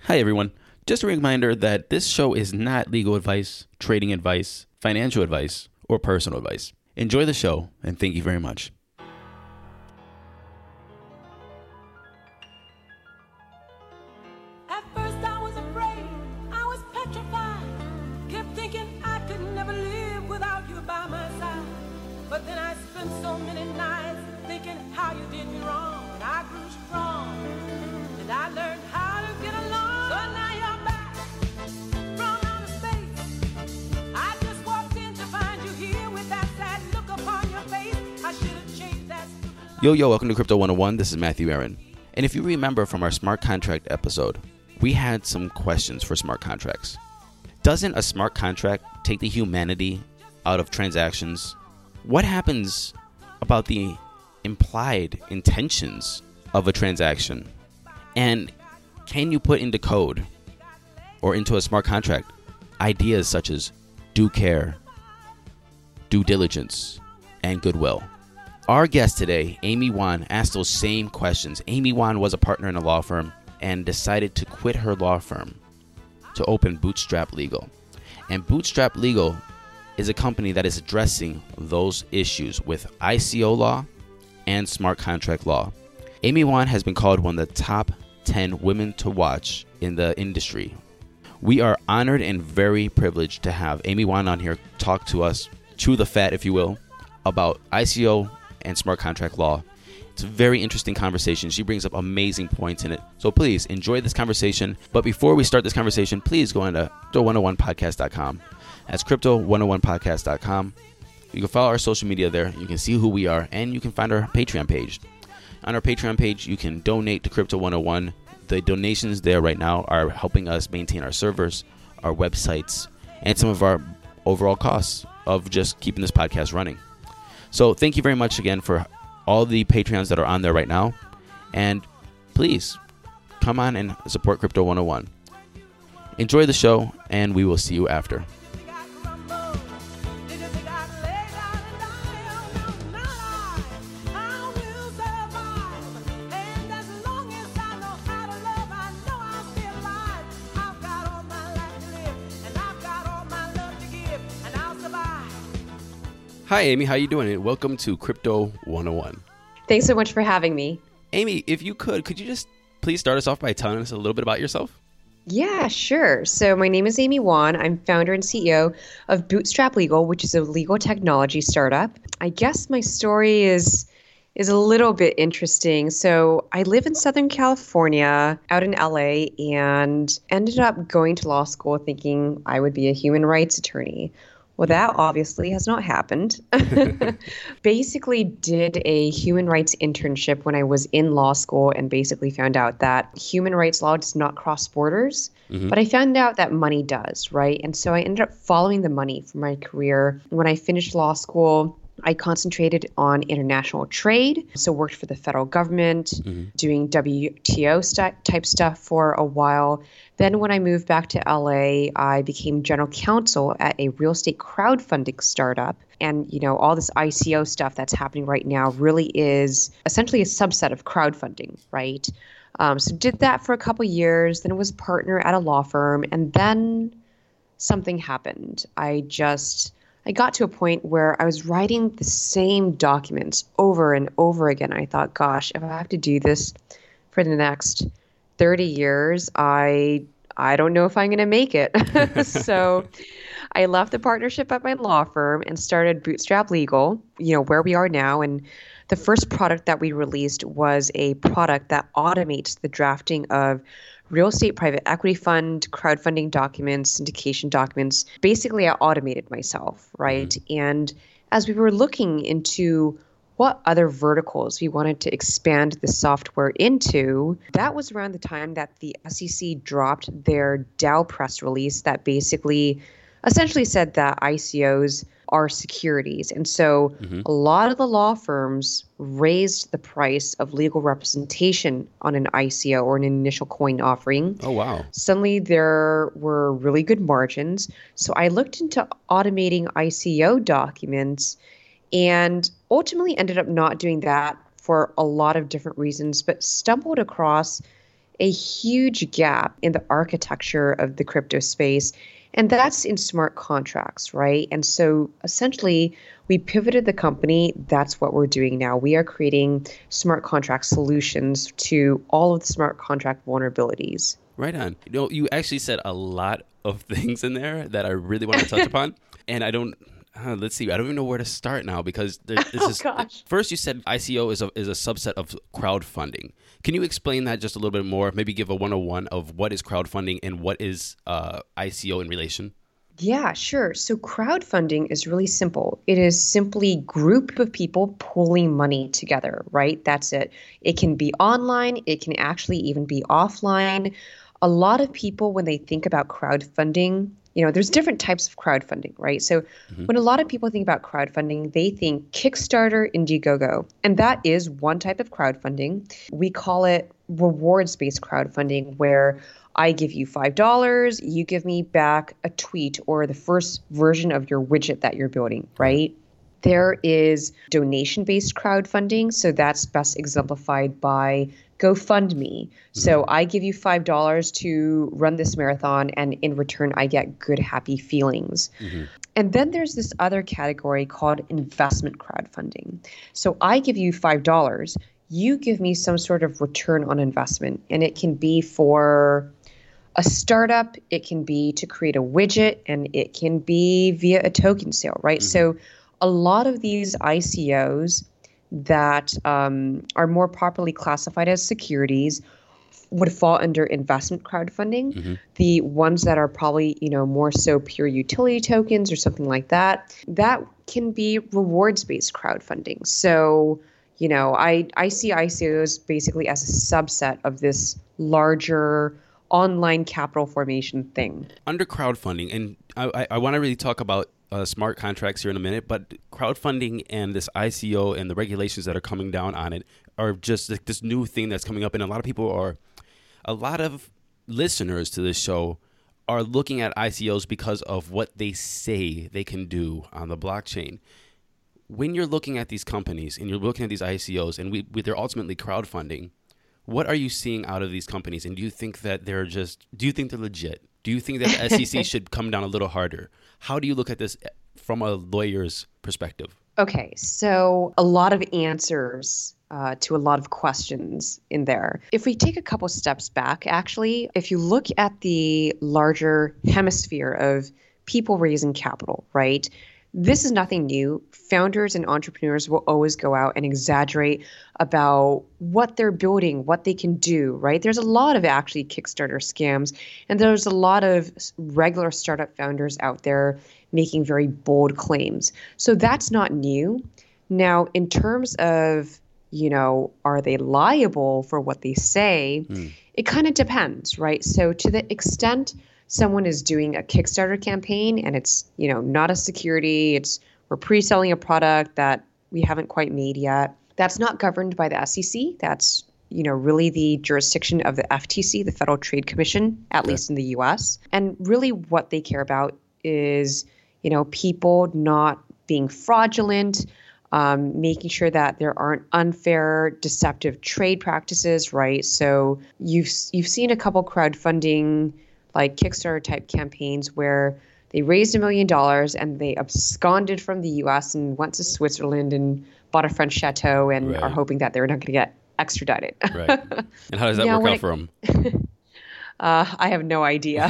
Hi, everyone. Just a reminder that this show is not legal advice, trading advice, financial advice, or personal advice. Enjoy the show, and thank you very much. At first I was afraid, I was petrified. Kept thinking I could never live without you by my side. But then I spent so many nights thinking how you did me wrong. And I grew strong, and I learned how to get along. So now you're back from outer space. I just walked in to find you here with that sad look upon your face. I should have changed that stupid light. Yo, welcome to Crypto 101. This is Matthew Aaron. And if you remember from our smart contract episode, we had some questions for smart contracts. Doesn't a smart contract take the humanity out of transactions? What happens about the implied intentions of a transaction? And can you put into code or into a smart contract ideas such as due care, due diligence, and goodwill? Our guest today, Amy Wan, asked those same questions. Amy Wan was a partner in a law firm and decided to quit her law firm to open Bootstrap Legal. And Bootstrap Legal is a company that is addressing those issues with ICO law and smart contract law. Amy Wan has been called one of the top 10 women to watch in the industry. We are honored and very privileged to have Amy Wan on here talk to us, chew the fat, if you will, about ICO and smart contract law. It's a very interesting conversation. She brings up amazing points in it. So please enjoy this conversation. But before we start this conversation, please go on to Crypto101podcast.com. That's Crypto101podcast.com. You can follow our social media there. You can see who we are, and you can find our Patreon page. On our Patreon page, you can donate to Crypto 101. The donations there right now are helping us maintain our servers, our websites, and some of our overall costs of just keeping this podcast running. So thank you very much again for all the Patreons that are on there right now. And please come on and support Crypto 101. Enjoy the show, and we will see you after. Hi, Amy. How you doing? Welcome to Crypto 101. Thanks so much for having me. Amy, if you could you just please start us off by telling us a little bit about yourself? Yeah, sure. So my name is Amy Wan. I'm founder and CEO of Bootstrap Legal, which is a legal technology startup. I guess my story is a little bit interesting. So I live in Southern California, out in LA, and ended up going to law school thinking I would be a human rights attorney. Well, that obviously has not happened. Basically did a human rights internship when I was in law school and basically found out that human rights law does not cross borders. Mm-hmm. But I found out that money does, right? And so I ended up following the money for my career. When I finished law school, I concentrated on international trade, so worked for the federal government, doing WTO type stuff for a while. Then when I moved back to LA, I became general counsel at a real estate crowdfunding startup. And, you know, all this ICO stuff that's happening right now really is essentially a subset of crowdfunding, right? So did that for a couple years, then was partner at a law firm, and then something happened. I got to a point where I was writing the same documents over and over again. I thought, gosh, if I have to do this for the next 30 years, I don't know if I'm going to make it. So I left the partnership at my law firm and started Bootstrap Legal, where we are now. And the first product that we released was a product that automates the drafting of real estate private equity fund, crowdfunding documents, syndication documents. Basically, I automated myself, right? Mm-hmm. And as we were looking into what other verticals we wanted to expand the software into, that was around the time that the SEC dropped their DAO press release that basically essentially said that ICOs are securities. And so a lot of the law firms raised the price of legal representation on an ICO or an initial coin offering. Oh, wow. Suddenly there were really good margins. So I looked into automating ICO documents and ultimately ended up not doing that for a lot of different reasons, but stumbled across a huge gap in the architecture of the crypto space, and that's in smart contracts, right? And so essentially, we pivoted the company. That's what we're doing now. We are creating smart contract solutions to all of the smart contract vulnerabilities. Right on. You actually said a lot of things in there that I really want to touch upon. And let's see, I don't even know where to start now because Gosh. First you said ICO is a subset of crowdfunding. Can you explain that just a little bit more? Maybe give a 101 of what is crowdfunding and what is ICO in relation? Yeah, sure. So crowdfunding is really simple. It is simply group of people pooling money together, right? That's it. It can be online. It can actually even be offline. A lot of people, when they think about crowdfunding, there's different types of crowdfunding, right? So when a lot of people think about crowdfunding, they think Kickstarter, Indiegogo, and that is one type of crowdfunding. We call it rewards-based crowdfunding, where I give you $5, you give me back a tweet or the first version of your widget that you're building, right? There is donation-based crowdfunding. So that's best exemplified by GoFundMe. So I give you $5 to run this marathon, and in return, I get good, happy feelings. And then there's this other category called investment crowdfunding. So I give you $5, you give me some sort of return on investment, and it can be for a startup, it can be to create a widget, and it can be via a token sale, right? So a lot of these ICOs that are more properly classified as securities would fall under investment crowdfunding. The ones that are probably, more so pure utility tokens or something like that, that can be rewards-based crowdfunding. So, I see ICOs basically as a subset of this larger online capital formation thing. Under crowdfunding, and I want to really talk about smart contracts here in a minute, but crowdfunding and this ICO and the regulations that are coming down on it are just like this new thing that's coming up. And a lot of listeners to this show are looking at ICOs because of what they say they can do on the blockchain. When you're looking at these companies and you're looking at these ICOs and they're ultimately crowdfunding, what are you seeing out of these companies? And do you think that they're legit? Do you think that the SEC should come down a little harder? How do you look at this from a lawyer's perspective? Okay, so a lot of answers to a lot of questions in there. If we take a couple steps back, actually, if you look at the larger hemisphere of people raising capital, right? This is nothing new. Founders and entrepreneurs will always go out and exaggerate about what they're building, what they can do, right? There's a lot of actually Kickstarter scams, and there's a lot of regular startup founders out there making very bold claims. So that's not new. Now, in terms of, are they liable for what they say? It kind of depends, right? So to the extent someone is doing a Kickstarter campaign and it's, not a security, we're pre-selling a product that we haven't quite made yet, that's not governed by the SEC. That's, really the jurisdiction of the FTC, the Federal Trade Commission, at least in the US. And really what they care about is, people not being fraudulent, making sure that there aren't unfair, deceptive trade practices, right? So you've seen a couple crowdfunding like Kickstarter type campaigns where they raised $1 million and they absconded from the US and went to Switzerland and bought a French chateau and are hoping that they're not going to get extradited. Right. And how does that work out for them? I have no idea.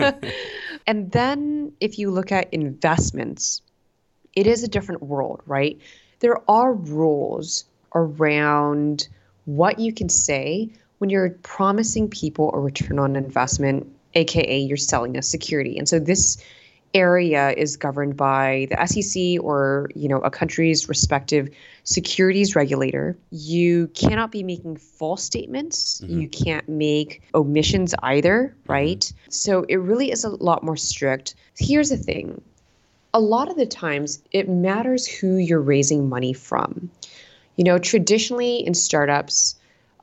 And then if you look at investments, it is a different world, right? There are rules around what you can say when you're promising people a return on investment, AKA you're selling a security. And so this area is governed by the SEC or, a country's respective securities regulator. You cannot be making false statements. You can't make omissions either, right? So it really is a lot more strict. Here's the thing. A lot of the times it matters who you're raising money from. Traditionally in startups,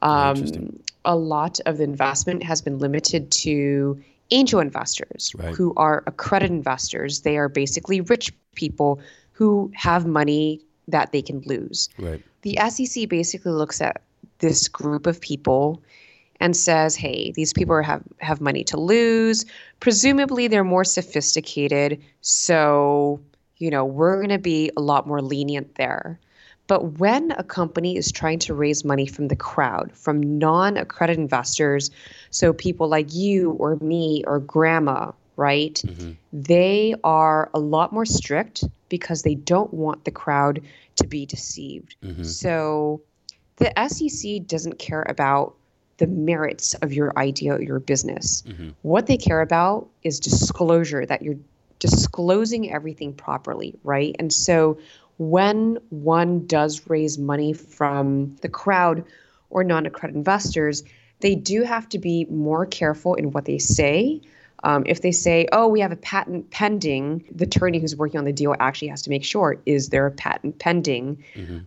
a lot of the investment has been limited to angel investors who are accredited investors. They are basically rich people who have money that they can lose. Right. The SEC basically looks at this group of people and says, hey, these people have money to lose. Presumably they're more sophisticated. So, we're going to be a lot more lenient there. But when a company is trying to raise money from the crowd, from non-accredited investors, so people like you or me or grandma, right? They are a lot more strict because they don't want the crowd to be deceived. So the SEC doesn't care about the merits of your idea or your business. What they care about is disclosure, that you're disclosing everything properly, right? And so when one does raise money from the crowd or non-accredited investors, they do have to be more careful in what they say. If they say, oh, we have a patent pending, the attorney who's working on the deal actually has to make sure, is there a patent pending?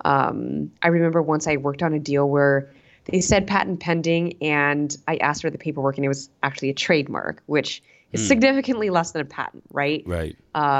I remember once I worked on a deal where they said patent pending, and I asked for the paperwork, and it was actually a trademark, which is significantly less than a patent, right? Right.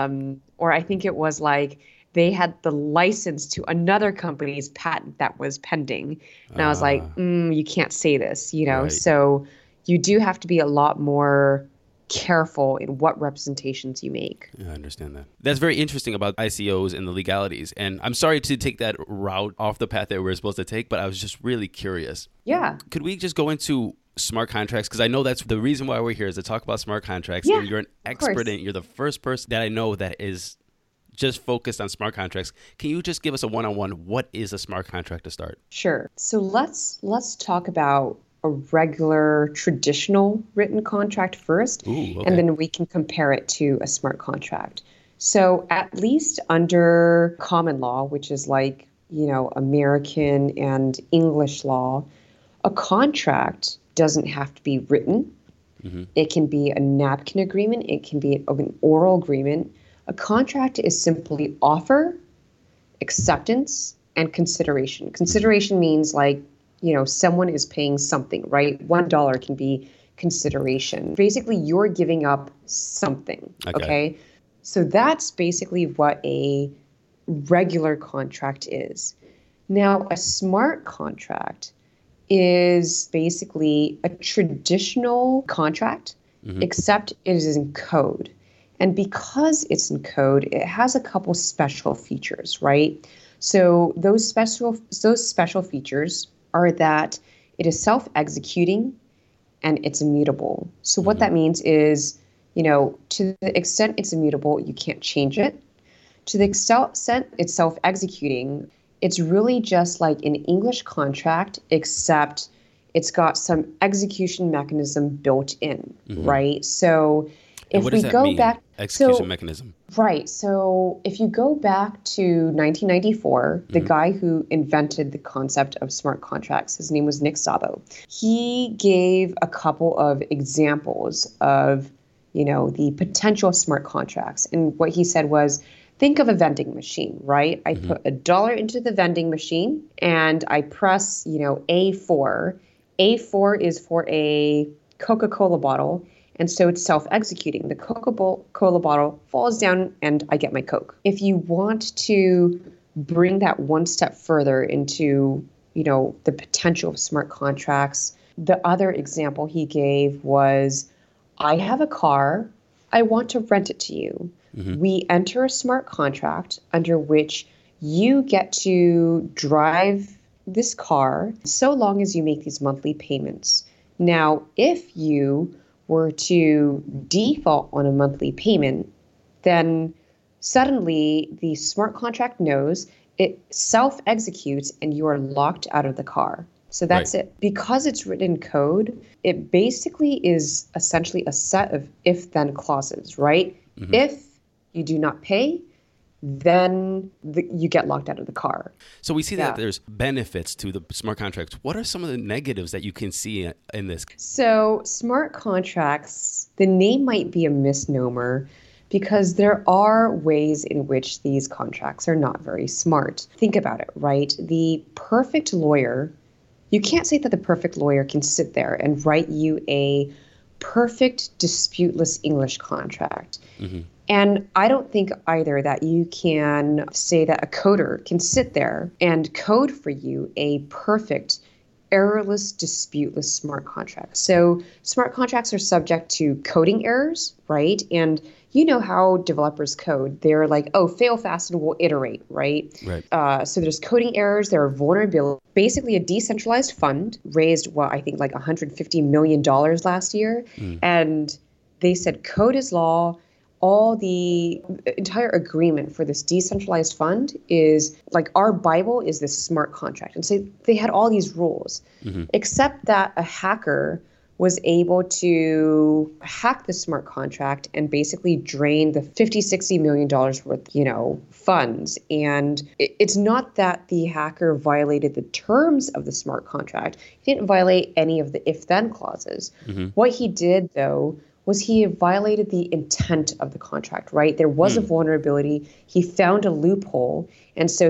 Or I think it was like they had the license to another company's patent that was pending. And I was like, you can't say this, Right. So you do have to be a lot more careful in what representations you make. I understand that. That's very interesting about ICOs and the legalities. And I'm sorry to take that route off the path that we're supposed to take, but I was just really curious. Yeah. Could we just go into smart contracts? Because I know that's the reason why we're here, is to talk about smart contracts. Yeah, and you're an expert in it. You're the first person that I know that is just focused on smart contracts. Can you just give us a one-on-one? What is a smart contract to start? Sure. So let's talk about a regular traditional written contract first, Okay. and then we can compare it to a smart contract. So at least under common law, which is like, American and English law, a contract doesn't have to be written. It can be a napkin agreement. It can be an oral agreement. A contract is simply offer, acceptance, and consideration. Consideration means like, someone is paying something, right? $1 can be consideration. Basically, you're giving up something, okay? So that's basically what a regular contract is. Now, a smart contract is basically a traditional contract, except it is in code. And because it's in code, it has a couple special features, right? So those special features are that it is self-executing and it's immutable. So what that means is, to the extent it's immutable, you can't change it. To the extent it's self-executing, it's really just like an English contract, except it's got some execution mechanism built in, right? So if what does we that go mean? back, Execution mechanism. Right. So if you go back to 1994, the guy who invented the concept of smart contracts, his name was Nick Szabo. He gave a couple of examples of, the potential of smart contracts. And what he said was, think of a vending machine, right? I put $1 into the vending machine and I press, A4. A4 is for a Coca-Cola bottle. And so it's self-executing. The Coca-Cola bottle falls down and I get my Coke. If you want to bring that one step further into, the potential of smart contracts, the other example he gave was, I have a car, I want to rent it to you. We enter a smart contract under which you get to drive this car so long as you make these monthly payments. Now, if you were to default on a monthly payment, then suddenly the smart contract knows, it self-executes, and you are locked out of the car. So that's it. Because it's written in code, it basically is essentially a set of if-then clauses, right? If you do not pay, then you get locked out of the car. So we see that there's benefits to the smart contracts. What are some of the negatives that you can see in this? So smart contracts, the name might be a misnomer because there are ways in which these contracts are not very smart. Think about it, right? The perfect lawyer, you can't say that the perfect lawyer can sit there and write you a perfect disputeless English contract. And I don't think either that you can say that a coder can sit there and code for you a perfect errorless, disputeless smart contracts. So smart contracts are subject to coding errors, right? And you know how developers code. They're like, oh, fail fast and we'll iterate, right? Right. So there's coding errors, there are vulnerabilities. Basically, a decentralized fund raised, I think like $150 million last year. And they said code is law. All the entire agreement for this decentralized fund is like our Bible is this smart contract. And so they had all these rules, except that a hacker was able to hack the smart contract and basically drain the $50-60 million worth, funds. And it's not that the hacker violated the terms of the smart contract. He didn't violate any of the if-then clauses. What he did, though, was he violated the intent of the contract, right? There was a vulnerability. He found a loophole. And so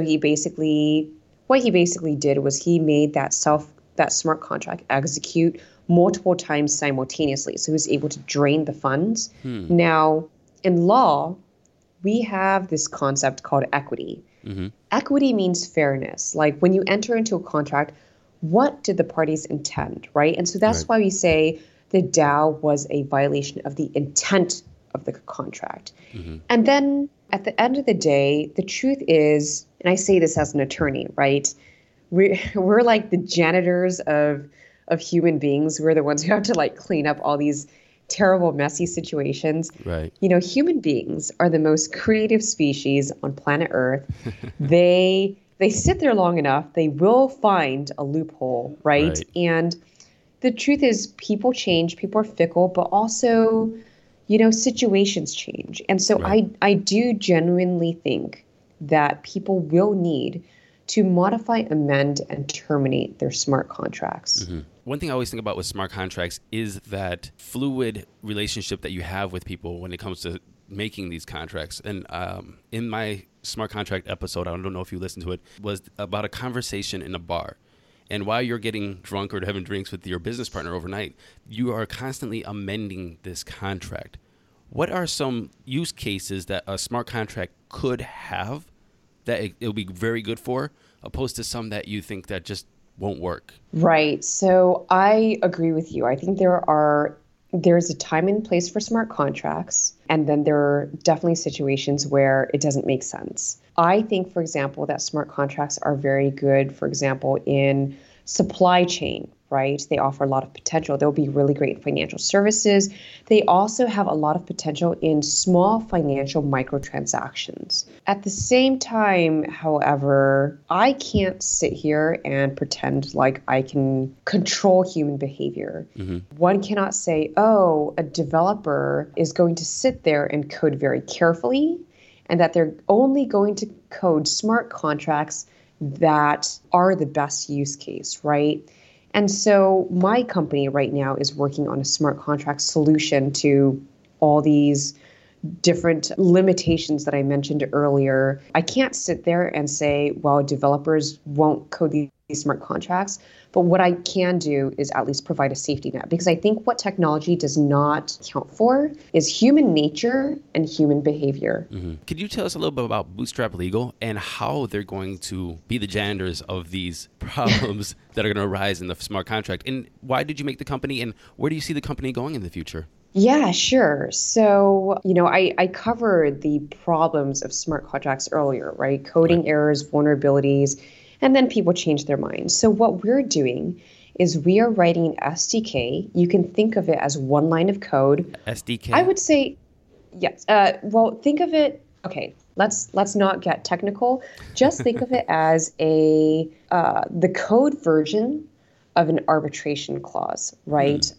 what he basically did was he made that smart contract execute multiple times simultaneously. So he was able to drain the funds. Now, in law, we have this concept called equity. Equity means fairness. Like when you enter into a contract, what did the parties intend, right? And so that's why we say the DAO was a violation of the intent of the contract. And then at the end of the day, the truth is, and I say this as an attorney, right? We're like the janitors of human beings. We're the ones who have to like clean up all these terrible, messy situations. Right. Human beings are the most creative species on planet Earth. They sit there long enough, they will find a loophole, right? And the truth is people change, people are fickle, but also, situations change. And so I do genuinely think that people will need to modify, amend, and terminate their smart contracts. One thing I always think about with smart contracts is that fluid relationship that you have with people when it comes to making these contracts. And in my smart contract episode, I don't know if you listened to it, was about a conversation in a bar. And while you're getting drunk or having drinks with your business partner overnight, you are constantly amending this contract. What are some use cases that a smart contract could have that it'll be very good for, opposed to some that you think that just won't work? Right. So I agree with you. I think there's a time and place for smart contracts, and then there are definitely situations where it doesn't make sense. I think, for example, that smart contracts are very good, for example, in supply chain, right? They offer a lot of potential. They'll be really great in financial services. They also have a lot of potential in small financial microtransactions. At the same time, however, I can't sit here and pretend like I can control human behavior. One cannot say, oh, a developer is going to sit there and code very carefully, and that they're only going to code smart contracts that are the best use case, right? And so my company right now is working on a smart contract solution to all these different limitations that I mentioned earlier. I can't sit there and say, well, developers won't code these smart contracts. But what I can do is at least provide a safety net, because I think what technology does not account for is human nature and human behavior. Could you tell us a little bit about Bootstrap Legal and how they're going to be the janitors of these problems that are going to arise in the smart contract? And why did you make the company, and where do you see the company going in the future? Yeah, sure. So, I covered the problems of smart contracts earlier, right? Coding errors, vulnerabilities, and then people change their minds. So what we're doing is we are writing an SDK. You can think of it as one line of code. SDK? I would say, yes. Well, think of it, okay, let's not get technical. Just think of it as the code version of an arbitration clause, right?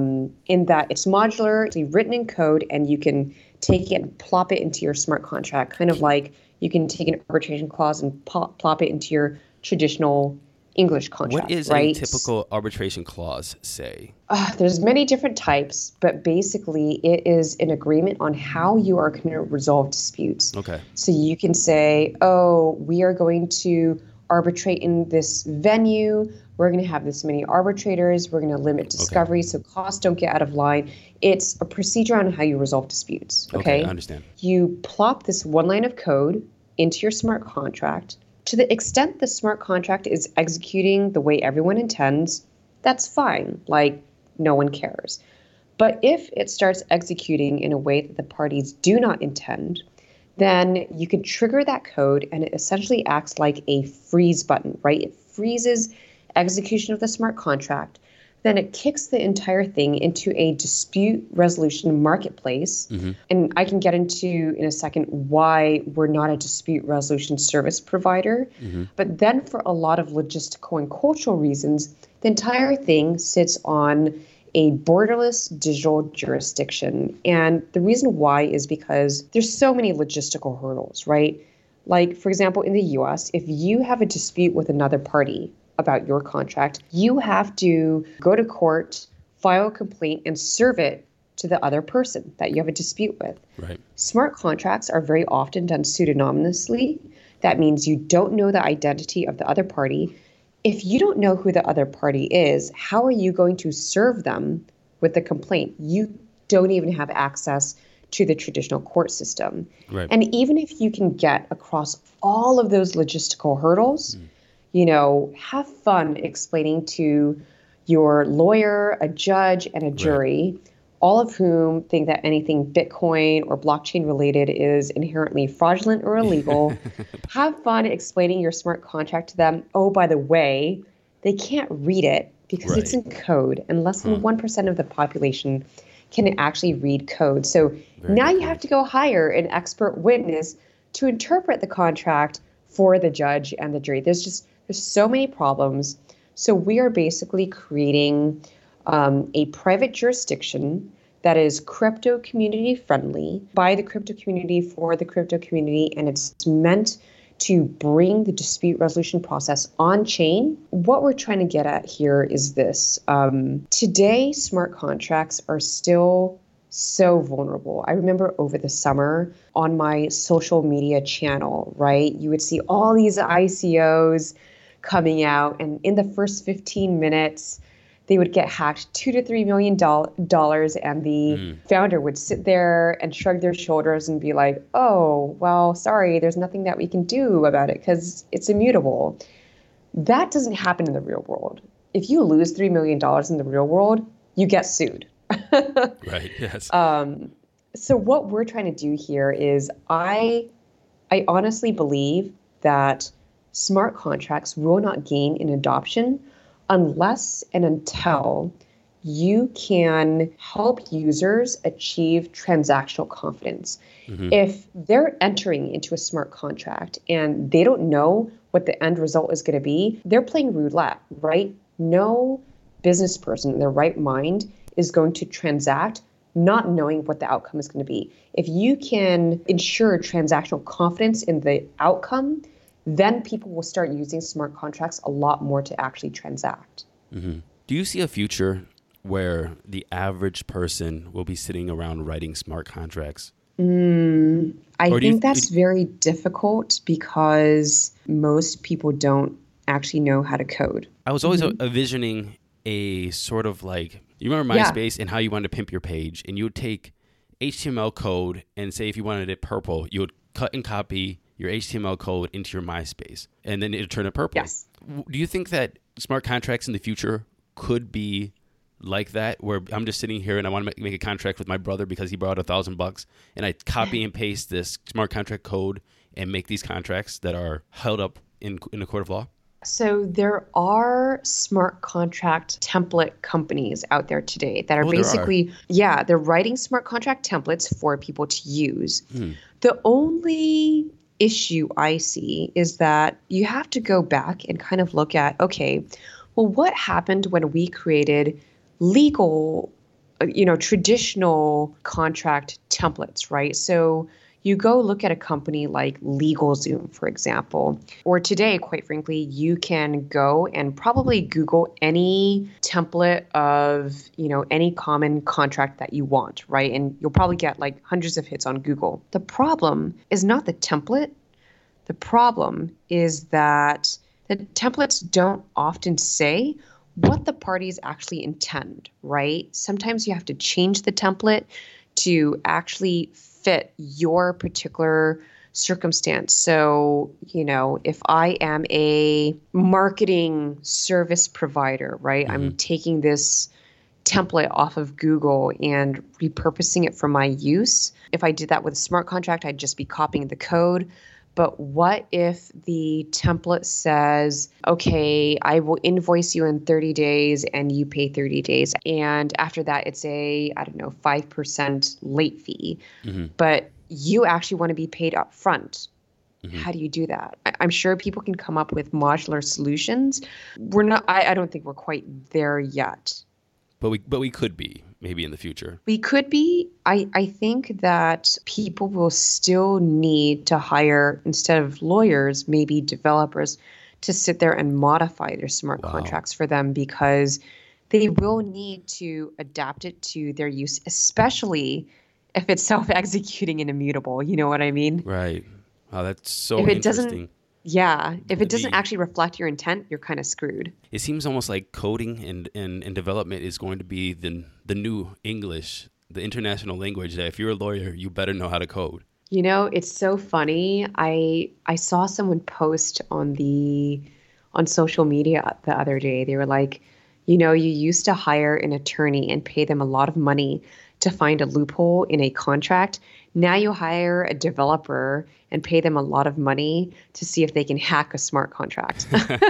In that it's modular, it's written in code, and you can take it and plop it into your smart contract, kind of like you can take an arbitration clause and plop it into your traditional English contract. What is right? a typical arbitration clause say? There's many different types, but basically it is an agreement on how you are going to resolve disputes. Okay. So you can say, oh, we are going to arbitrate in this venue. We're going to have this many arbitrators. We're going to limit discovery so costs don't get out of line. It's a procedure on how you resolve disputes. Okay, I understand. You plop this one line of code into your smart contract. To the extent the smart contract is executing the way everyone intends, that's fine. Like, no one cares. But if it starts executing in a way that the parties do not intend, then you can trigger that code and it essentially acts like a freeze button, right? It freezes execution of the smart contract. Then it kicks the entire thing into a dispute resolution marketplace. And I can get into in a second why we're not a dispute resolution service provider. But then for a lot of logistical and cultural reasons, the entire thing sits on a borderless digital jurisdiction. And the reason why is because there's so many logistical hurdles, right? Like, for example, in the US, if you have a dispute with another party about your contract, you have to go to court, file a complaint, and serve it to the other person that you have a dispute with. Right. Smart contracts are very often done pseudonymously. That means you don't know the identity of the other party. If you don't know who the other party is, how are you going to serve them with the complaint? You don't even have access to the traditional court system. Right. And even if you can get across all of those logistical hurdles, have fun explaining to your lawyer, a judge, and a jury, all of whom think that anything Bitcoin or blockchain related is inherently fraudulent or illegal. Have fun explaining your smart contract to them. Oh, by the way, they can't read it because it's in code, and less than 1% of the population can actually read code. So now you have to go hire an expert witness to interpret the contract for the judge and the jury. There's so many problems. So we are basically creating a private jurisdiction that is crypto community friendly by the crypto community for the crypto community, and it's meant to bring the dispute resolution process on chain. What we're trying to get at here is this. Today, smart contracts are still so vulnerable. I remember over the summer on my social media channel, right, you would see all these ICOs coming out, and in the first 15 minutes, they would get hacked $2 to $3 million, and the founder would sit there and shrug their shoulders and be like, oh, well, sorry, there's nothing that we can do about it because it's immutable. That doesn't happen in the real world. If you lose $3 million in the real world, you get sued. Right, yes. So what we're trying to do here is I honestly believe that smart contracts will not gain in adoption unless and until you can help users achieve transactional confidence. If they're entering into a smart contract and they don't know what the end result is going to be, they're playing roulette, right? No business person in their right mind is going to transact not knowing what the outcome is going to be. If you can ensure transactional confidence in the outcome, then people will start using smart contracts a lot more to actually transact. Do you see a future where the average person will be sitting around writing smart contracts? I think that's very difficult because most people don't actually know how to code. I was always envisioning a sort of like, you remember MySpace and how you wanted to pimp your page, and you would take HTML code and say if you wanted it purple, you would cut and copy your HTML code into your MySpace, and then it'll turn it purple. Yes. Do you think that smart contracts in the future could be like that, where I'm just sitting here and I want to make a contract with my brother because he borrowed $1,000, and I copy and paste this smart contract code and make these contracts that are held up in a court of law? So there are smart contract template companies out there today that are basically, they're writing smart contract templates for people to use. The only issue I see is that you have to go back and kind of look at, okay, well, what happened when we created legal, traditional contract templates, right? So you go look at a company like LegalZoom, for example, or today, quite frankly, you can go and probably Google any template of, any common contract that you want, right? And you'll probably get like hundreds of hits on Google. The problem is not the template. The problem is that the templates don't often say what the parties actually intend, right? Sometimes you have to change the template to actually fit your particular circumstance. So, if I am a marketing service provider, right, I'm taking this template off of Google and repurposing it for my use. If I did that with a smart contract, I'd just be copying the code. But what if the template says, okay, I will invoice you in 30 days and you pay 30 days. And after that, it's a, 5% late fee. But you actually want to be paid up front. How do you do that? I'm sure people can come up with modular solutions. I don't think we're quite there yet. But we could be, maybe in the future. We could be. I think that people will still need to hire, instead of lawyers, maybe developers to sit there and modify their smart contracts for them, because they will need to adapt it to their use, especially if it's self-executing and immutable. You know what I mean? Right. Wow, that's so interesting. If it doesn't actually reflect your intent, you're kind of screwed. It seems almost like coding and development is going to be the new English, the international language, that if you're a lawyer, you better know how to code. It's so funny. I saw someone post on social media the other day. They were like, you used to hire an attorney and pay them a lot of money to find a loophole in a contract. Now you hire a developer and pay them a lot of money to see if they can hack a smart contract.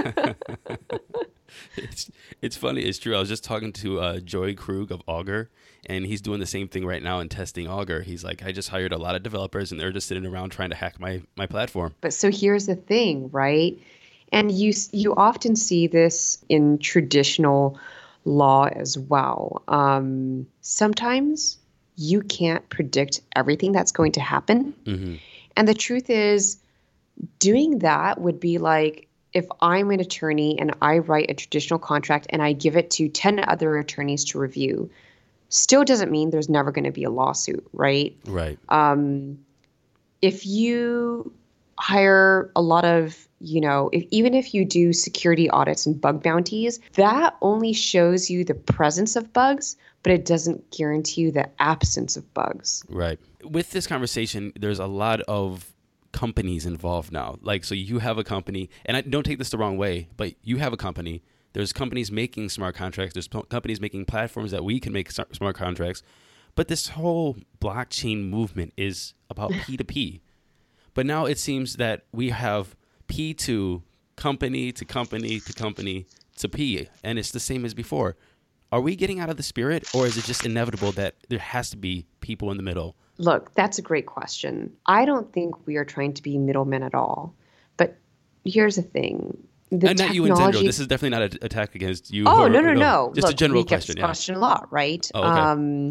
It's funny. It's true. I was just talking to Joey Krug of Augur, and he's doing the same thing right now in testing Augur. He's like, I just hired a lot of developers, and they're just sitting around trying to hack my platform. But so here's the thing, right? And you often see this in traditional law as well. Sometimes you can't predict everything that's going to happen. And the truth is, doing that would be like if I'm an attorney and I write a traditional contract and I give it to 10 other attorneys to review, still doesn't mean there's never going to be a lawsuit, right? Right. If you hire a lot of, even if you do security audits and bug bounties, that only shows you the presence of bugs, but it doesn't guarantee you the absence of bugs. Right. With this conversation, there's a lot of companies involved now. Like, so you have a company, and I don't take this the wrong way, but you have a company. There's companies making smart contracts. There's companies making platforms that we can make smart contracts. But this whole blockchain movement is about P2P. But now it seems that we have P2, company to company to company to P, and it's the same as before. Are we getting out of the spirit, or is it just inevitable that there has to be people in the middle? Look, that's a great question. I don't think we are trying to be middlemen at all. But here's the thing. And not you in general. This is definitely not an attack against you. Oh, no. Just Look, a general we get question. This question a lot, right? Oh, okay.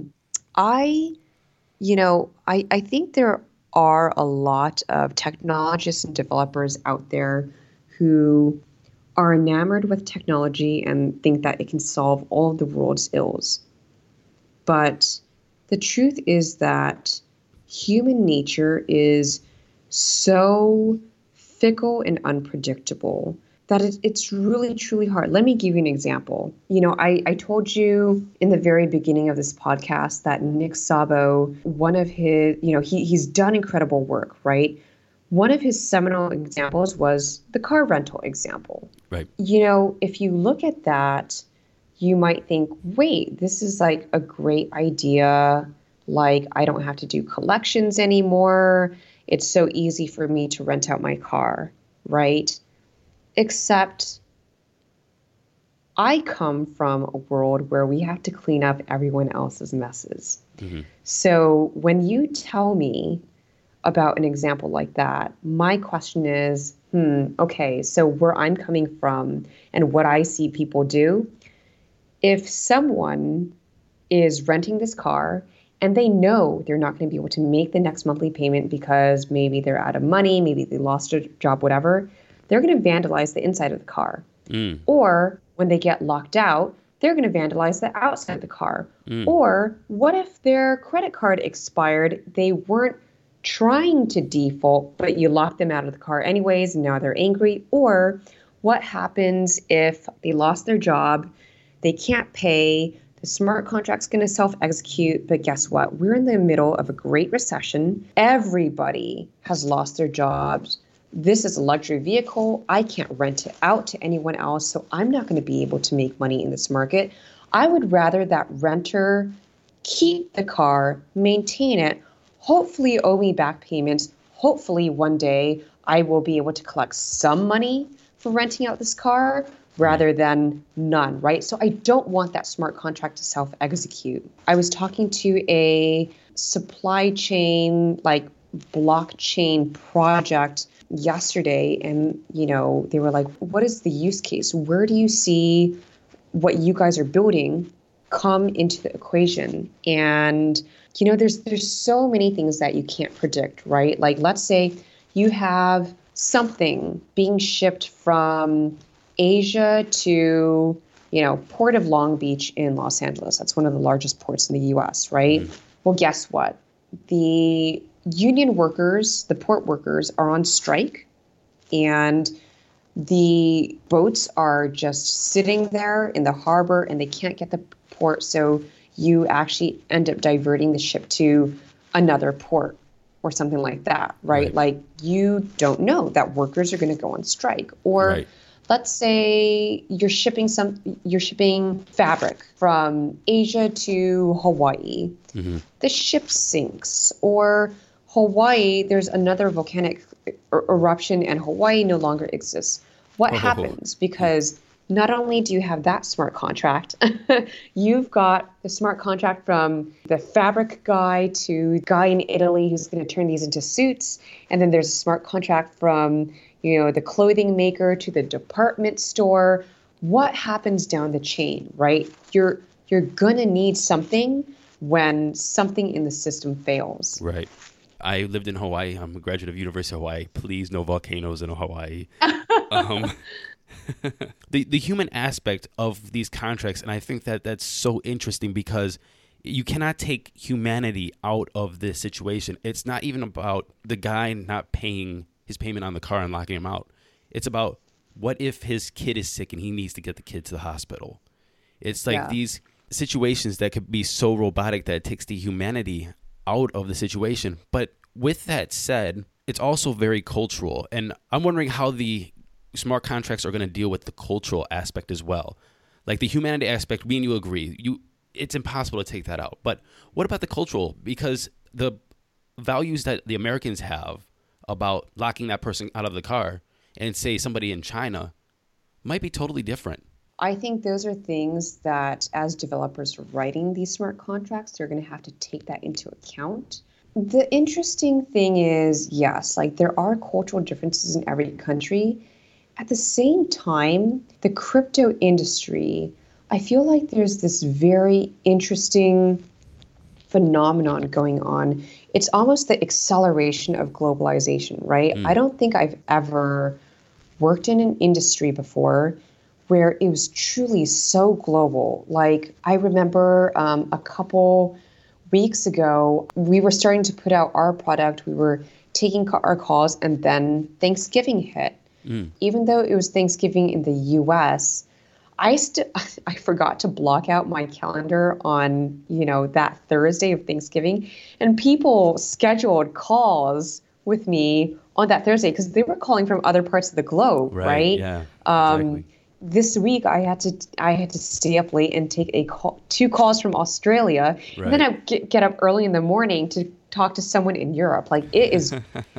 I think there are a lot of technologists and developers out there who are enamored with technology and think that it can solve all of the world's ills. But the truth is that human nature is so fickle and unpredictable that it's really, truly hard. Let me give you an example. I told you in the very beginning of this podcast that Nick Szabo, one of his, he's done incredible work, right? One of his seminal examples was the car rental example. Right. If you look at that, you might think, wait, this is like a great idea. Like, I don't have to do collections anymore. It's so easy for me to rent out my car, right? Except I come from a world where we have to clean up everyone else's messes. Mm-hmm. So when you tell me about an example like that, my question is, okay, so where I'm coming from and what I see people do, if someone is renting this car and they know they're not going to be able to make the next monthly payment because maybe they're out of money, maybe they lost a job, whatever, they're going to vandalize the inside of the car. Or when they get locked out, they're going to vandalize the outside of the car. Or what if their credit card expired? They weren't trying to default, but you locked them out of the car anyways, and now they're angry. Or what happens if they lost their job, they can't pay, The smart contract's going to self-execute, but guess what? We're in the middle of a great recession. Everybody has lost their jobs. This is a luxury vehicle. I can't rent it out to anyone else, so I'm not going to be able to make money in this market. I would rather that renter keep the car, maintain it, hopefully owe me back payments. Hopefully one day I will be able to collect some money for renting out this car rather than none, right? So I don't want that smart contract to self-execute. I was talking to a supply chain, like blockchain project yesterday, and, they were like, what is the use case? Where do you see what you guys are building come into the equation? And, there's so many things that you can't predict, right? Like, let's say you have something being shipped from Asia to, Port of Long Beach in Los Angeles. That's one of the largest ports in the US, right? Mm-hmm. Well, guess what? The union workers, the port workers, are on strike, and the boats are just sitting there in the harbor and they can't get the port. So you actually end up diverting the ship to another port or something like that, right? Like, you don't know that workers are going to go on strike. Or let's say you're shipping fabric from Asia to Hawaii. Mm-hmm. The ship sinks. Or Hawaii, there's another volcanic eruption and Hawaii no longer exists. What happens? Because not only do you have that smart contract, you've got the smart contract from the fabric guy to guy in Italy who's going to turn these into suits. And then there's a smart contract from, the clothing maker to the department store. What happens down the chain, right? You're going to need something when something in the system fails. Right. I lived in Hawaii. I'm a graduate of University of Hawaii. Please, no volcanoes in Hawaii. The human aspect of these contracts, and I think that that's so interesting because you cannot take humanity out of this situation. It's not even about the guy not paying his payment on the car and locking him out. It's about, what if his kid is sick and he needs to get the kid to the hospital? It's like these situations that could be so robotic that it takes the humanity out of the situation. But with that said, it's also very cultural. And I'm wondering how the smart contracts are going to deal with the cultural aspect as well. Like the humanity aspect, me and you agree. It's impossible to take that out. But what about the cultural? Because the values that the Americans have about locking that person out of the car and say somebody in China might be totally different. I think those are things that as developers are writing these smart contracts, they're going to have to take that into account. The interesting thing is, yes, like there are cultural differences in every country. At the same time, the crypto industry, I feel like there's this very interesting phenomenon going on. It's almost the acceleration of globalization, right? I don't think I've ever worked in an industry before where it was truly so global. Like I remember a couple weeks ago, we were starting to put out our product. We were taking our calls, and then Thanksgiving hit. Even though it was Thanksgiving in the U.S., I forgot to block out my calendar on, that Thursday of Thanksgiving, and people scheduled calls with me on that Thursday because they were calling from other parts of the globe, right? Yeah. Exactly. This week I had to stay up late and take two calls from Australia, and then I get up early in the morning to talk to someone in Europe. Like it is,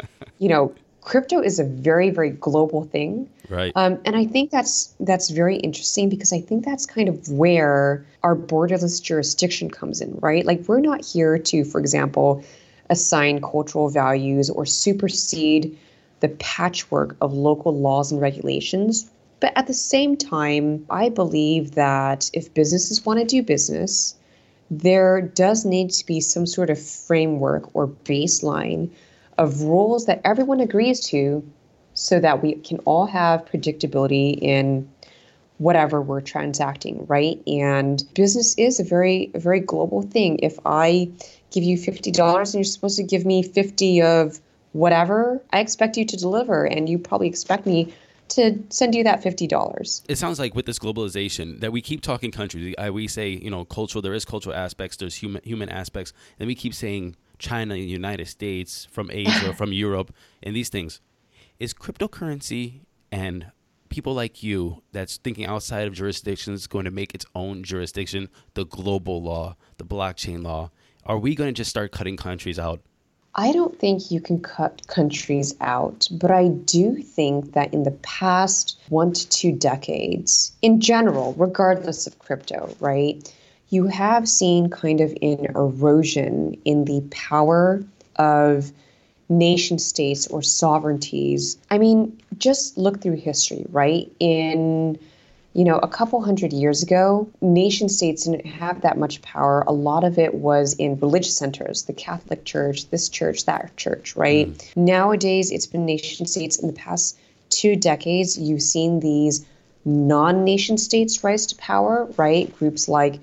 crypto is a very, very global thing. Right. And I think that's very interesting because I think that's kind of where our borderless jurisdiction comes in, right? Like we're not here to, for example, assign cultural values or supersede the patchwork of local laws and regulations. But at the same time, I believe that if businesses want to do business, there does need to be some sort of framework or baseline of rules that everyone agrees to so that we can all have predictability in whatever we're transacting, right? And business is a very global thing. If I give you $50 and you're supposed to give me 50 of whatever, I expect you to deliver, and you probably expect me to send you that $50. It sounds like with this globalization that we keep talking countries. We say, cultural. There is cultural aspects. There's human aspects. And we keep saying China, United States, from Asia, from Europe, and these things. Is cryptocurrency and people like you that's thinking outside of jurisdictions going to make its own jurisdiction, the global law, the blockchain law? Are we going to just start cutting countries out? I don't think you can cut countries out, but I do think that in the past 1 to 2 decades, in general, regardless of crypto, right, you have seen kind of an erosion in the power of nation states or sovereignties. I mean, just look through history, right? In a couple hundred years ago, nation states didn't have that much power. A lot of it was in religious centers, the Catholic Church, this church, that church, right? Nowadays, it's been nation states. In the past 2 decades, you've seen these non-nation states rise to power, right? Groups like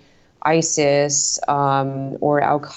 ISIS or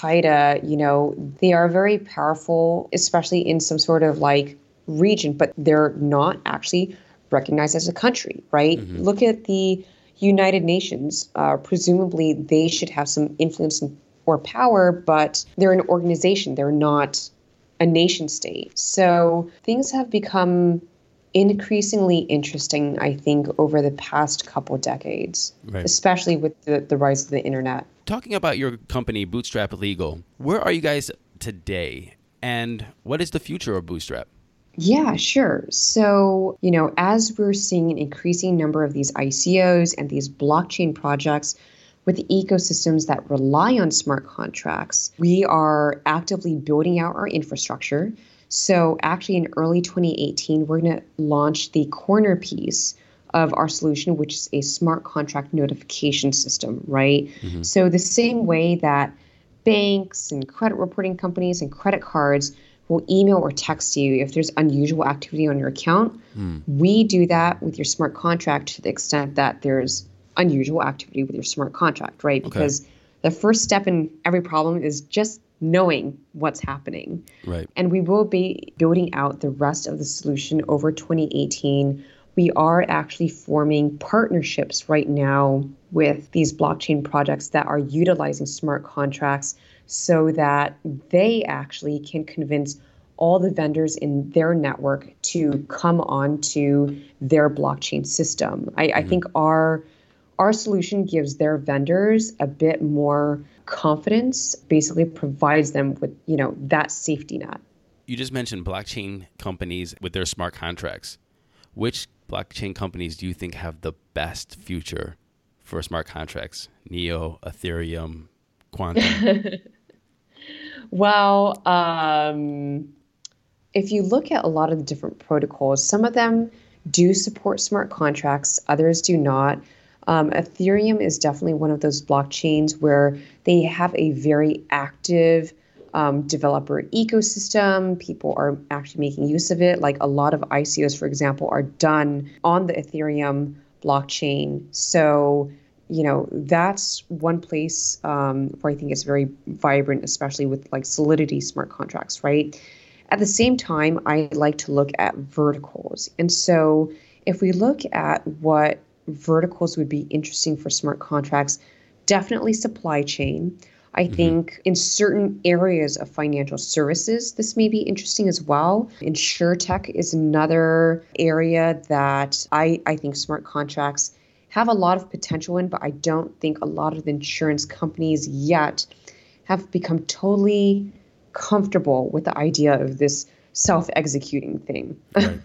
Al-Qaeda, they are very powerful, especially in some sort of like region, but they're not actually recognized as a country, right? Mm-hmm. Look at the United Nations. Presumably, they should have some influence or power, but they're an organization. They're not a nation state. So things have become increasingly interesting, I think, over the past couple decades, right, especially with the rise of the internet. Talking about your company, Bootstrap Legal, where are you guys today? And what is the future of Bootstrap? Yeah, sure. So, as we're seeing an increasing number of these ICOs and these blockchain projects with ecosystems that rely on smart contracts, we are actively building out our infrastructure. So actually in early 2018, we're going to launch the corner piece of our solution, which is a smart contract notification system, right? Mm-hmm. So the same way that banks and credit reporting companies and credit cards will email or text you if there's unusual activity on your account. We do that with your smart contract to the extent that there's unusual activity with your smart contract, right? Okay. Because the first step in every problem is just knowing what's happening. Right. And we will be building out the rest of the solution over 2018. We are actually forming partnerships right now with these blockchain projects that are utilizing smart contracts so that they actually can convince all the vendors in their network to come on to their blockchain system. I think our solution gives their vendors a bit more confidence, basically provides them with, that safety net. You just mentioned blockchain companies with their smart contracts. Which blockchain companies do you think have the best future for smart contracts? Neo, Ethereum, Quantum? Well, if you look at a lot of the different protocols, some of them do support smart contracts, others do not. Ethereum is definitely one of those blockchains where they have a very active developer ecosystem. People are actually making use of it. Like a lot of ICOs, for example, are done on the Ethereum blockchain. So, that's one place where I think it's very vibrant, especially with like Solidity smart contracts, right? At the same time, I like to look at verticals. And so if we look at what verticals would be interesting for smart contracts, definitely supply chain. I think in certain areas of financial services, this may be interesting as well. InsurTech is another area that I think smart contracts have a lot of potential in, but I don't think a lot of the insurance companies yet have become totally comfortable with the idea of this self-executing thing. Right.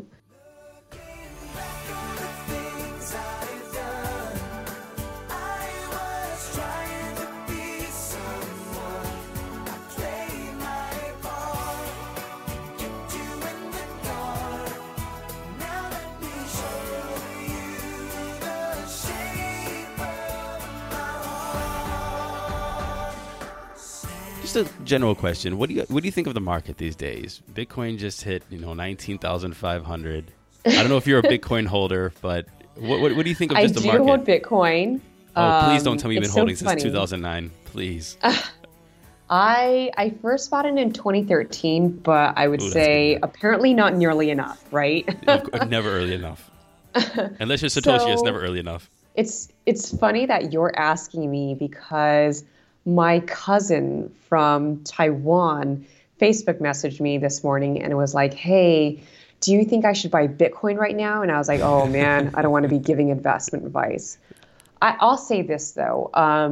Just a general question. What do you think of the market these days? Bitcoin just hit 19,500. I don't know if you're a Bitcoin holder, but what do you think of just the market? I do hold Bitcoin. Oh, please don't tell me you've been holding since 2009, please. I first bought it in 2013, but I would Ooh, that's a good say year. apparently not nearly enough, right? Never early enough. Unless you're Satoshi, it's So never early enough. it's funny that you're asking me because my cousin from Taiwan Facebook messaged me this morning and was like, "Hey, do you think I should buy Bitcoin right now?" And I was like, "Oh man, I don't want to be giving investment advice." I'll say this though,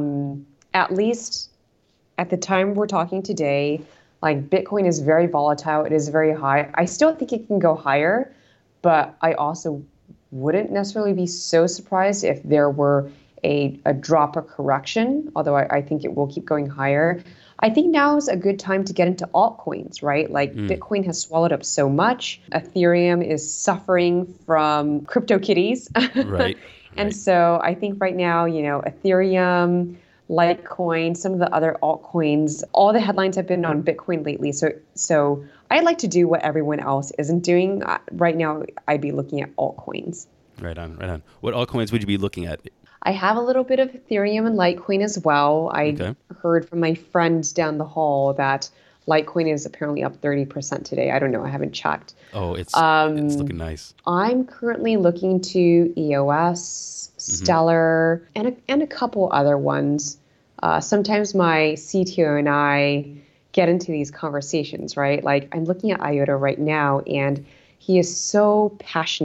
at least at the time we're talking today, like Bitcoin is very volatile. It is very high. I still think it can go higher, but I also wouldn't necessarily be so surprised if there were a drop or correction, although I think it will keep going higher. I think now is a good time to get into altcoins, right? Like Bitcoin has swallowed up so much. Ethereum is suffering from crypto kitties. Right. And so I think right now, Ethereum, Litecoin, some of the other altcoins, all the headlines have been on Bitcoin lately. So I'd like to do what everyone else isn't doing. Right now, I'd be looking at altcoins. Right on, right on. What altcoins would you be looking at? I have a little bit of Ethereum and Litecoin as well. I Okay. heard from my friends down the hall that Litecoin is apparently up 30% today. I don't know. I haven't checked. Oh, it's looking nice. I'm currently looking to EOS, Stellar, and a couple other ones. Sometimes my CTO and I get into these conversations, right? Like I'm looking at IOTA right now, and he is so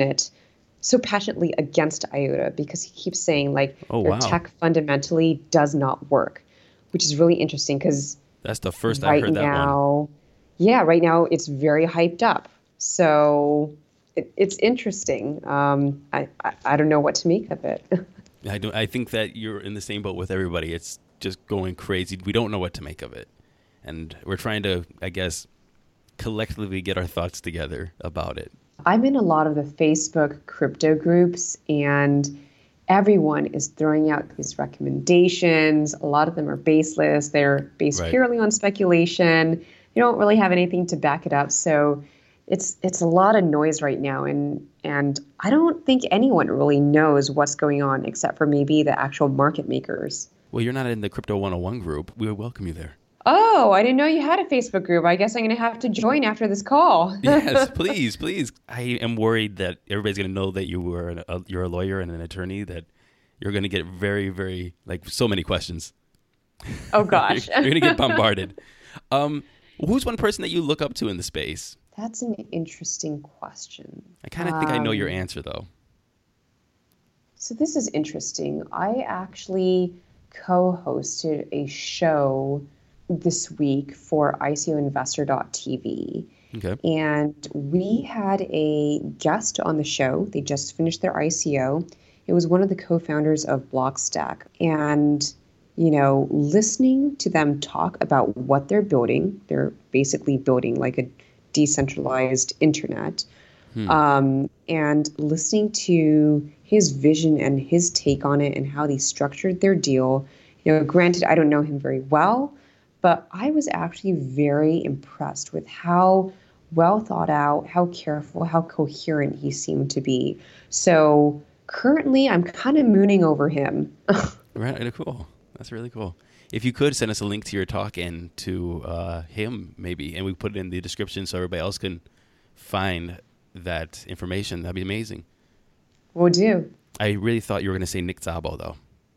passionately against IOTA because he keeps saying like Oh, their wow. tech fundamentally does not work, which is really interesting because That's the first I've right heard that one. now, yeah, right now it's very hyped up. So it's interesting. I don't know what to make of it. I think that you're in the same boat with everybody. It's just going crazy. We don't know what to make of it. And we're trying to, I guess, collectively get our thoughts together about it. I'm in a lot of the Facebook crypto groups, and everyone is throwing out these recommendations. A lot of them are baseless. They're based Right. purely on speculation. They don't really have anything to back it up. So it's a lot of noise right now, and I don't think anyone really knows what's going on except for maybe the actual market makers. Well, you're not in the Crypto 101 group. We would welcome you there. Oh, I didn't know you had a Facebook group. I guess I'm going to have to join after this call. Yes, please, please. I am worried that everybody's going to know that you're a lawyer and an attorney, that you're going to get very, very, like, so many questions. Oh, gosh. You're going to get bombarded. Who's one person that you look up to in the space? That's an interesting question. I kind of think I know your answer, though. So this is interesting. I actually co-hosted a show this week for ICOinvestor.tv. Okay. And we had a guest on the show. They just finished their ICO. It was one of the co-founders of Blockstack. And, listening to them talk about what they're building, they're basically building like a decentralized internet. And listening to his vision and his take on it and how they structured their deal. Granted, I don't know him very well, but I was actually very impressed with how well thought out, how careful, how coherent he seemed to be. So currently, I'm kind of mooning over him. Right, cool. That's really cool. If you could send us a link to your talk and to him, maybe, and we put it in the description so everybody else can find that information, that'd be amazing. Will do. I really thought you were going to say Nick Szabo, though.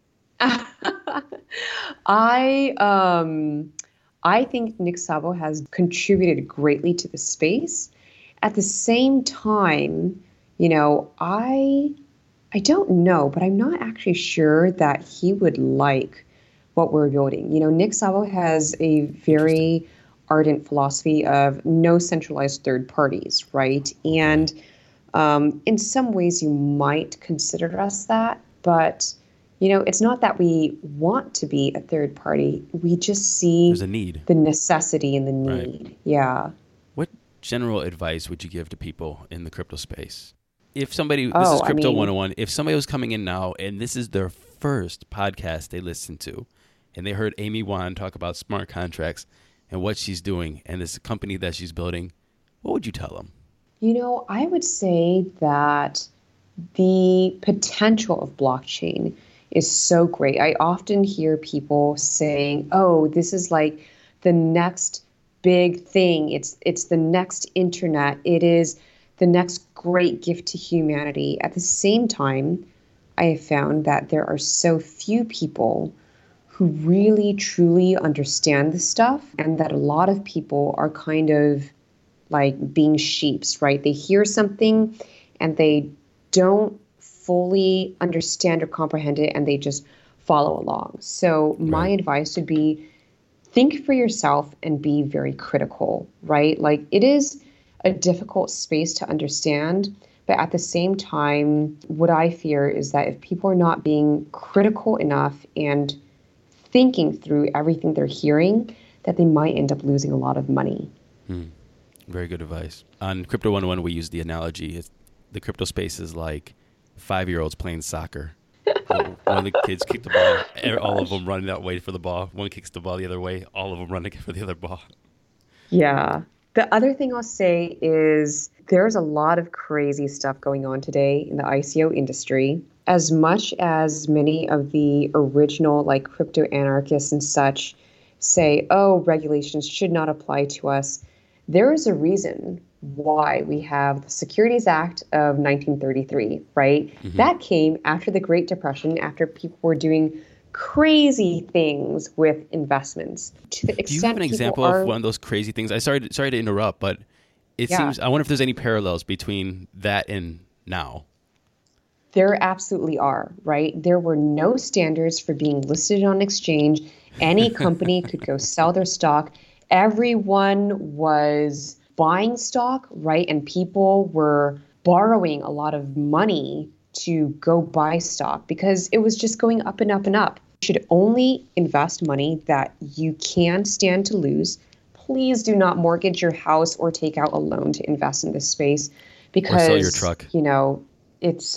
I think Nick Szabo has contributed greatly to the space. At the same time, I don't know, but I'm not actually sure that he would like what we're building. Nick Szabo has a very ardent philosophy of no centralized third parties, right? And in some ways, you might consider us that, but it's not that we want to be a third party. We just see There's a need. the necessity and the need. Right. Yeah. What general advice would you give to people in the crypto space? If somebody, this is Crypto 101, if somebody was coming in now and this is their first podcast they listened to, and they heard Amy Wan talk about smart contracts and what she's doing and this company that she's building, what would you tell them? I would say that the potential of blockchain is so great. I often hear people saying, oh, this is like the next big thing. It's the next internet. It is the next great gift to humanity. At the same time, I have found that there are so few people who really truly understand this stuff, and that a lot of people are kind of like being sheeps, right? They hear something and they don't fully understand or comprehend it, and they just follow along. So my advice would be, think for yourself and be very critical, right? Like, it is a difficult space to understand, but at the same time, what I fear is that if people are not being critical enough and thinking through everything they're hearing, that they might end up losing a lot of money. Very good advice. On Crypto 101, we use the analogy. The crypto space is like 5-year-olds playing soccer. One of the kids kick the ball, all of them running that way for the ball. One kicks the ball the other way, all of them running for the other ball. Yeah. The other thing I'll say is there's a lot of crazy stuff going on today in the ICO industry. As much as many of the original like crypto anarchists and such say, oh, regulations should not apply to us, there is a reason why we have the Securities Act of 1933, right? Mm-hmm. That came after the Great Depression, after people were doing crazy things with investments. To the extent, do you have an example of one of those crazy things? Sorry to interrupt, but it seems, I wonder if there's any parallels between that and now. There absolutely are, right? There were no standards for being listed on exchange. Any company could go sell their stock. Everyone was buying stock, right? And people were borrowing a lot of money to go buy stock because it was just going up and up and up. You should only invest money that you can stand to lose. Please do not mortgage your house or take out a loan to invest in this space, because, or sell your truck. You know, it's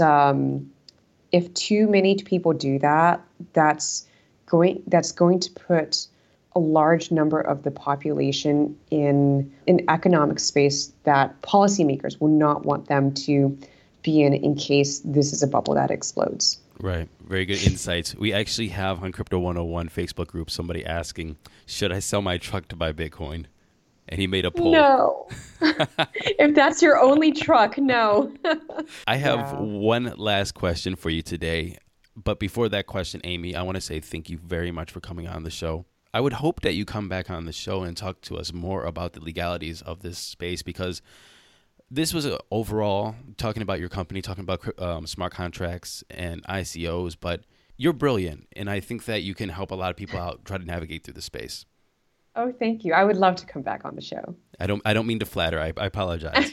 if too many people do that, that's going to put a large number of the population in an economic space that policymakers will not want them to be in case this is a bubble that explodes. Right. Very good insights. We actually have on Crypto 101 Facebook group somebody asking, should I sell my truck to buy Bitcoin? And he made a poll. No. If that's your only truck, no. I have one last question for you today. But before that question, Amy, I want to say thank you very much for coming on the show. I would hope that you come back on the show and talk to us more about the legalities of this space, because this was overall talking about your company, talking about smart contracts and ICOs, but you're brilliant. And I think that you can help a lot of people out try to navigate through the space. Oh, thank you. I would love to come back on the show. I don't mean to flatter. I apologize.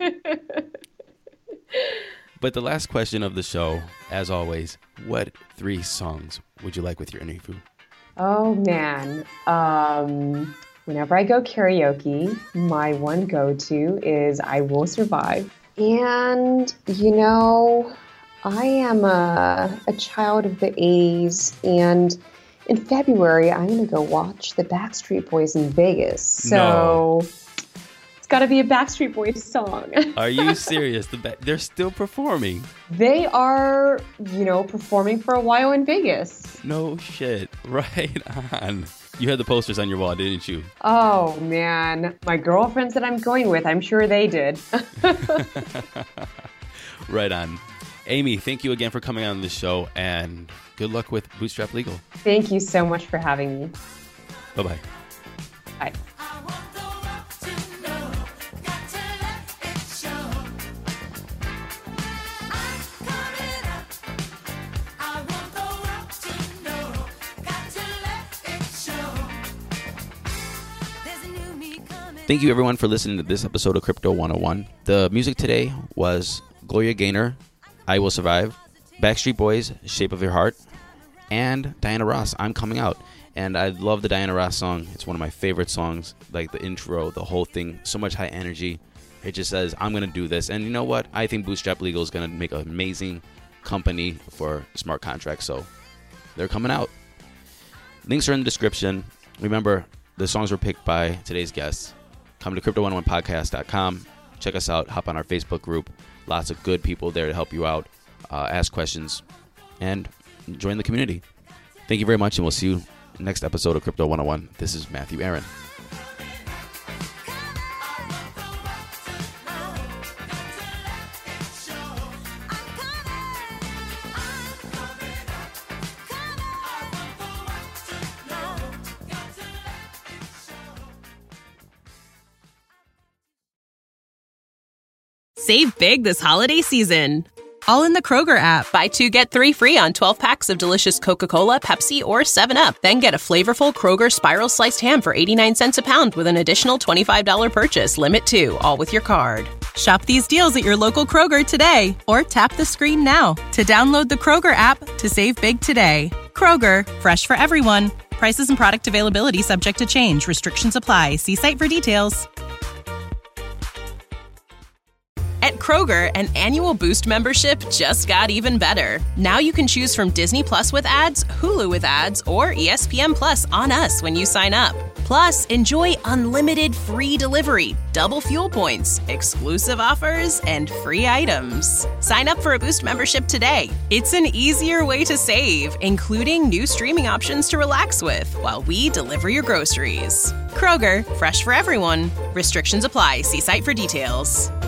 But the last question of the show, as always, what 3 songs would you like with your interview? Oh, man. Whenever I go karaoke, my one go-to is I Will Survive. And, you know, I am a child of the 80s, and in February, I'm going to go watch the Backstreet Boys in Vegas. So it's got to be a Backstreet Boys song. Are you serious? They're still performing. They are, you know, performing for a while in Vegas. No shit. Right on. You had the posters on your wall, didn't you? Oh, man. My girlfriends that I'm going with, I'm sure they did. Right on. Amy, thank you again for coming on the show, and good luck with Bootstrap Legal. Thank you so much for having me. Bye-bye. Bye. Thank you, everyone, for listening to this episode of Crypto 101. The music today was Gloria Gaynor, I Will Survive, Backstreet Boys, Shape of Your Heart, and Diana Ross, I'm Coming Out. And I love the Diana Ross song. It's one of my favorite songs, like the intro, the whole thing, so much high energy. It just says, I'm going to do this. And you know what? I think Bootstrap Legal is going to make an amazing company for smart contracts. So they're coming out. Links are in the description. Remember, the songs were picked by today's guests. Come to crypto101podcast.com. Check us out. Hop on our Facebook group. Lots of good people there to help you out, ask questions, and join the community. Thank you very much, and we'll see you next episode of Crypto 101. This is Matthew Aaron. Save big this holiday season. All in the Kroger app. Buy 2, get 3 free on 12 packs of delicious Coca-Cola, Pepsi, or 7-Up. Then get a flavorful Kroger Spiral Sliced Ham for 89 cents a pound with an additional $25 purchase. Limit 2, all with your card. Shop these deals at your local Kroger today. Or tap the screen now to download the Kroger app to save big today. Kroger, fresh for everyone. Prices and product availability subject to change. Restrictions apply. See site for details. At Kroger, an annual Boost membership just got even better. Now you can choose from Disney Plus with ads, Hulu with ads, or ESPN Plus on us when you sign up. Plus, enjoy unlimited free delivery, double fuel points, exclusive offers, and free items. Sign up for a Boost membership today. It's an easier way to save, including new streaming options to relax with while we deliver your groceries. Kroger, fresh for everyone. Restrictions apply. See site for details.